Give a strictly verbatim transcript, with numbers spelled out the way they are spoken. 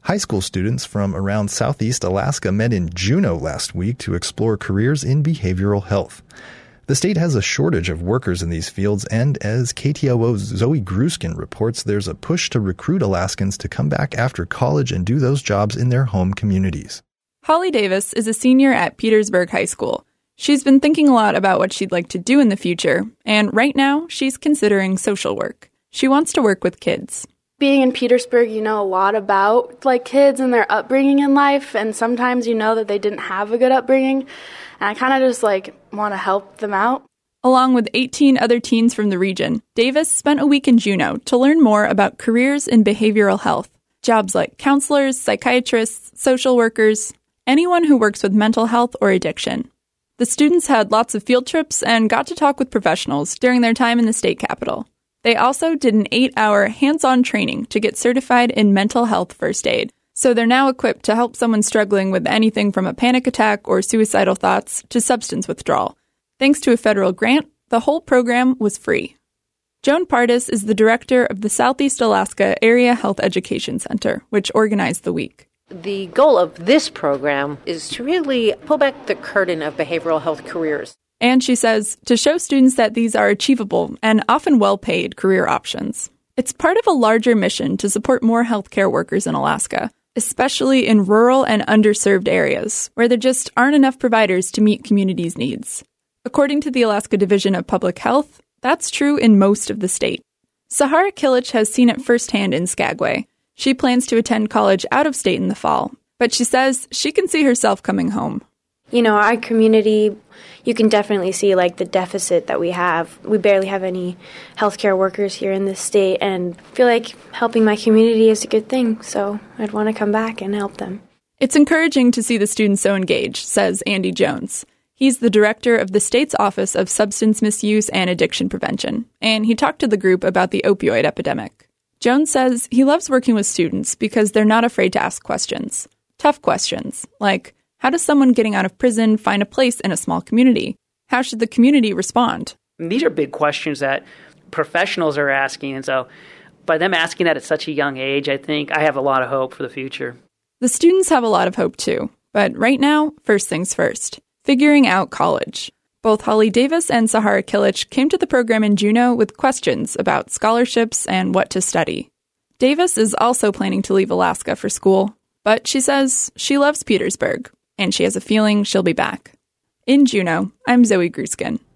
High school students from around Southeast Alaska met in Juneau last week to explore careers in behavioral health. The state has a shortage of workers in these fields, and as K T O O's Zoe Gruskin reports, there's a push to recruit Alaskans to come back after college and do those jobs in their home communities. Holly Davis is a senior at Petersburg High School. She's been thinking a lot about what she'd like to do in the future, and right now she's considering social work. She wants to work with kids. Being in Petersburg, you know a lot about like kids and their upbringing in life, and sometimes you know that they didn't have a good upbringing, and I kind of just like want to help them out. Along with eighteen other teens from the region, Davis spent a week in Juneau to learn more about careers in behavioral health, jobs like counselors, psychiatrists, social workers, anyone who works with mental health or addiction. The students had lots of field trips and got to talk with professionals during their time in the state capital. They also did an eight-hour hands-on training to get certified in mental health first aid, so they're now equipped to help someone struggling with anything from a panic attack or suicidal thoughts to substance withdrawal. Thanks to a federal grant, the whole program was free. Joan Pardis is the director of the Southeast Alaska Area Health Education Center, which organized the week. The goal of this program is to really pull back the curtain of behavioral health careers. And she says, to show students that these are achievable and often well-paid career options. It's part of a larger mission to support more healthcare workers in Alaska, especially in rural and underserved areas, where there just aren't enough providers to meet communities' needs. According to the Alaska Division of Public Health, that's true in most of the state. Sahara Kilich has seen it firsthand in Skagway. She plans to attend college out of state in the fall, but she says she can see herself coming home. You know, our community, you can definitely see, like, the deficit that we have. We barely have any healthcare workers here in this state, and I feel like helping my community is a good thing, so I'd want to come back and help them. It's encouraging to see the students so engaged, says Andy Jones. He's the director of the state's Office of Substance Misuse and Addiction Prevention, and he talked to the group about the opioid epidemic. Jones says he loves working with students because they're not afraid to ask questions. Tough questions, like, how does someone getting out of prison find a place in a small community? How should the community respond? These are big questions that professionals are asking, and so by them asking that at such a young age, I think I have a lot of hope for the future. The students have a lot of hope too, but right now, first things first, figuring out college. Both Holly Davis and Sahara Kilich came to the program in Juneau with questions about scholarships and what to study. Davis is also planning to leave Alaska for school, but she says she loves Petersburg, and she has a feeling she'll be back. In Juneau, I'm Zoe Gruskin.